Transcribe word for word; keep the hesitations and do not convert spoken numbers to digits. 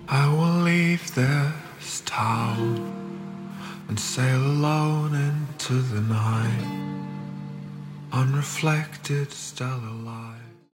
I will leave this town and sail alone into the night, unreflected, stellar light.